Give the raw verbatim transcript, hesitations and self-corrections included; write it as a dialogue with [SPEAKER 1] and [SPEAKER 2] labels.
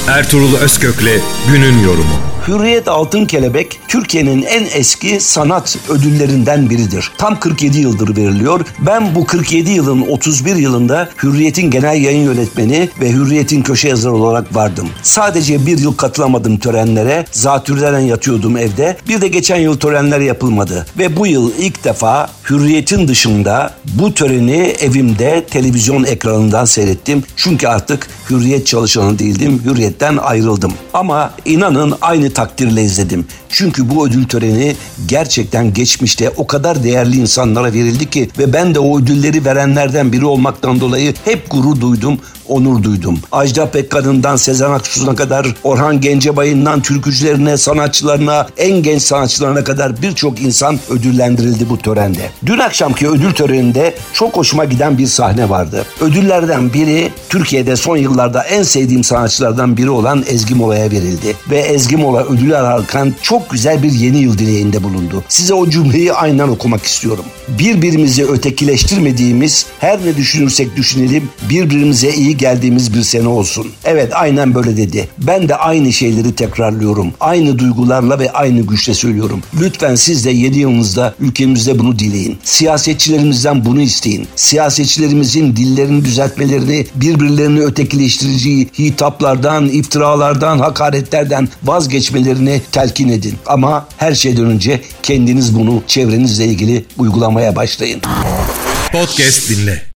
[SPEAKER 1] Ertuğrul Özkök'le günün yorumu.
[SPEAKER 2] Hürriyet Altın Kelebek, Türkiye'nin en eski sanat ödüllerinden biridir. Tam kırk yedi yıldır veriliyor. Ben bu kırk yedi yılın otuz bir yılında Hürriyet'in genel yayın yönetmeni ve Hürriyet'in köşe yazarı olarak vardım. Sadece bir yıl katılamadım törenlere. Zatürreden yatıyordum evde. Bir de geçen yıl törenler yapılmadı. Ve bu yıl ilk defa Hürriyet'in dışında bu töreni evimde televizyon ekranından seyrettim. Çünkü artık Hürriyet çalışanı değildim. Hürriyet'ten ayrıldım. Ama inanın aynı takdirle izledim. Çünkü bu ödül töreni gerçekten geçmişte o kadar değerli insanlara verildi ki ve ben de o ödülleri verenlerden biri olmaktan dolayı hep gurur duydum, onur duydum. Ajda Pekkan'ından Sezen Aksu'na kadar, Orhan Gencebay'ından türkücülerine, sanatçılarına, en genç sanatçılarına kadar birçok insan ödüllendirildi bu törende. Dün akşamki ödül töreninde çok hoşuma giden bir sahne vardı. Ödüllerden biri Türkiye'de son yıllarda en sevdiğim sanatçılardan biri olan Ezgi Mola'ya verildi. Ve Ezgi Mola ödülü alırken çok güzel bir yeni yıl dileğinde bulundu. Size o cümleyi aynen okumak istiyorum. Birbirimizi ötekileştirmediğimiz, her ne düşünürsek düşünelim, birbirimize iyi geldiğimiz bir sene olsun. Evet, aynen böyle dedi. Ben de aynı şeyleri tekrarlıyorum. Aynı duygularla ve aynı güçle söylüyorum. Lütfen siz de yeni yılınızda ülkemizde bunu dileyin. Siyasetçilerimizden bunu isteyin. Siyasetçilerimizin dillerini düzeltmelerini, birbirlerini ötekileştirici hitaplardan, iftiralardan, hakaretlerden vazgeçmelerini telkin edin. Ama her şeyden önce kendiniz bunu çevrenizle ilgili uygulamaya başlayın.
[SPEAKER 1] Podcast dinle.